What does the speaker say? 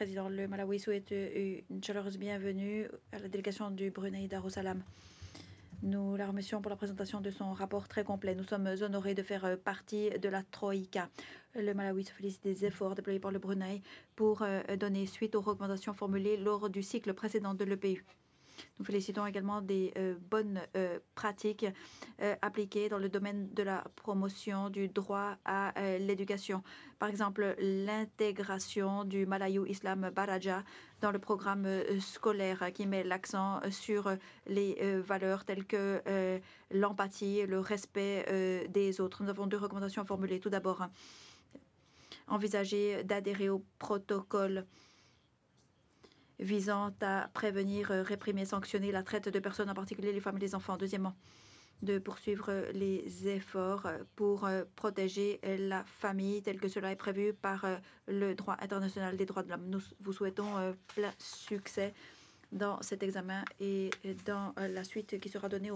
Président. Le Malawi souhaite une chaleureuse bienvenue à la délégation du Brunei Darussalam. Nous la remercions pour la présentation de son rapport très complet. Nous sommes honorés de faire partie de la Troïka. Le Malawi se félicite des efforts déployés par le Brunei pour donner suite aux recommandations formulées lors du cycle précédent de l'EPU. Nous félicitons également des bonnes pratiques appliquées dans le domaine de la promotion du droit à l'éducation. Par exemple, l'intégration du Malayu Islam Baraja dans le programme scolaire qui met l'accent sur les valeurs telles que l'empathie, le respect des autres. Nous avons deux recommandations formulées. Tout d'abord, envisager d'adhérer au protocole visant à prévenir, réprimer, sanctionner la traite de personnes, en particulier les femmes et les enfants. Deuxièmement, de poursuivre les efforts pour protéger la famille tel que cela est prévu par le droit international des droits de l'homme. Nous vous souhaitons plein succès dans cet examen et dans la suite qui sera donnée au